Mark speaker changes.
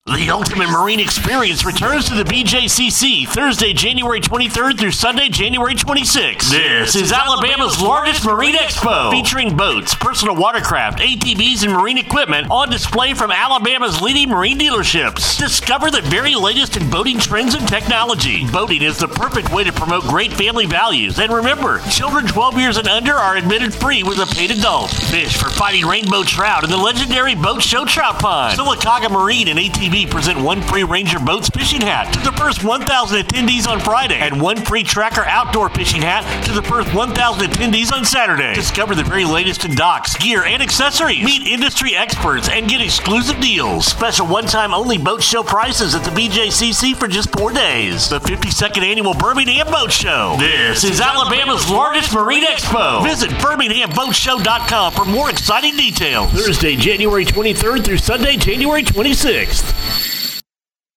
Speaker 1: The Ultimate Marine Experience returns to the BJCC Thursday, January 23rd through Sunday, January 26th. This is Alabama's largest marine expo, featuring boats, personal watercraft, ATVs, and marine equipment on display from Alabama's leading marine dealerships. Discover the very latest in boating trends and technology. Boating is the perfect way to promote great family values. And remember, children 12 years and under are admitted free with a paid adult. Fish for fighting rainbow trout in the legendary Boat Show Trout Pond. Sylacauga Marine and ATV present one free Ranger Boats fishing hat to the first 1,000 attendees on Friday, and one free Tracker outdoor fishing hat to the first 1,000 attendees on Saturday. Discover the very latest in docks, gear, and accessories. Meet industry experts and get exclusive deals. Special one-time only boat show prices at the BJCC for just 4 days. The 52nd Annual Birmingham Boat Show. This is Alabama's largest marine expo. Visit BirminghamBoatShow.com for more exciting details. Thursday, January 23rd through Sunday, January 26th.